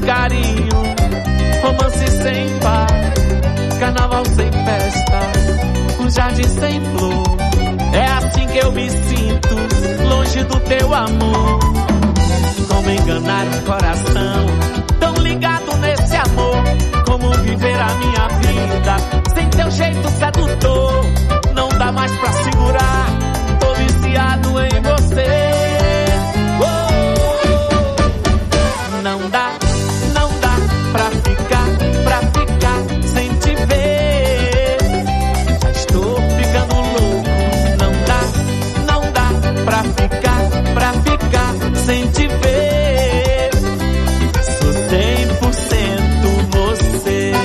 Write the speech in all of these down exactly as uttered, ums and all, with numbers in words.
carinho, romance sem par, carnaval sem festa, um jardim sem flor. É assim que eu me sinto, longe do teu amor. Como enganar o coração, tão ligado nesse amor. Como viver a minha vida sem teu jeito sedutor. Não dá mais pra segurar, tô viciado em você. Oh, não dá, não dá pra ficar, pra ficar sem te ver. Já estou ficando louco. Não dá, não dá pra ficar, pra ficar sem te ver. Sou cem por cento você.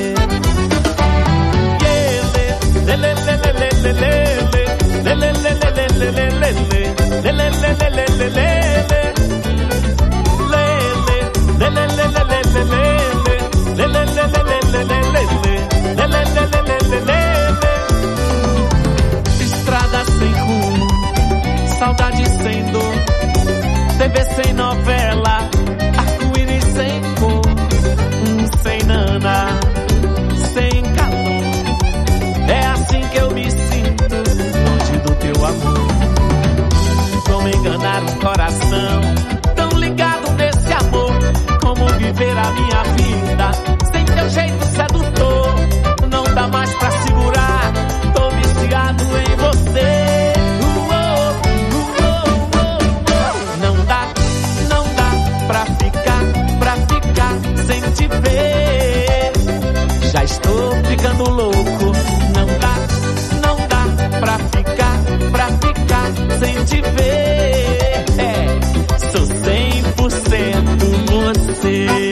Estrada sem rumo, saudade sem dor, T V sem novela, arco-íris sem cor, sem nana, sem calor. É assim que eu me sinto, longe do teu amor. Como enganar um coração, tão ligado nesse amor. Como viver a minha vida sem teu jeito sedutor. Não dá mais pra segurar, tô viciado em você. Uh, oh, uh, oh, uh, oh. Não dá, não dá pra ficar, pra ficar sem te ver. Já estou ficando louco. Não dá, não dá pra ficar, pra ficar sem te ver. É, sou cem por cento você.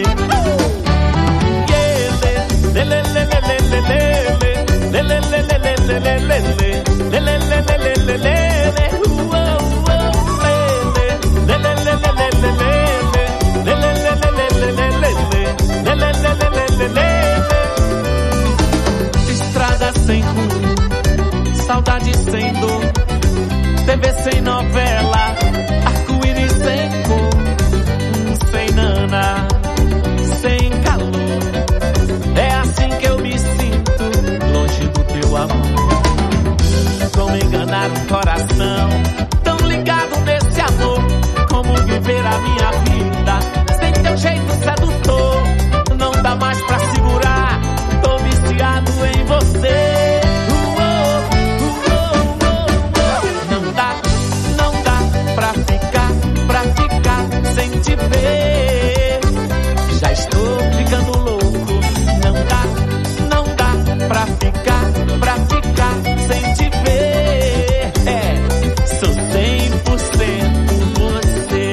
Estrada sem rumo, saudade sem dor, T V sem novela, arco-íris sem cor, sem nana, sem calor. É assim que eu me sinto, longe do teu amor. Como enganar um coração, tão ligado nesse amor. Como viver a minha vida sem teu jeito sedutor. Não dá mais pra segurar, tô viciado em você. Uh, oh, uh, oh, uh, oh. Não dá, não dá pra ficar, pra ficar sem te ver. Já estou ficando louco. Não dá, não dá pra ficar, pra ficar sem te ver. É, sou cem por cento você.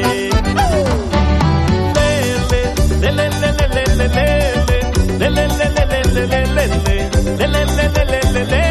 Lele, lele, lele, lele, lele, lele, lele, lele, lele, lele, lele, lele, lele, lele.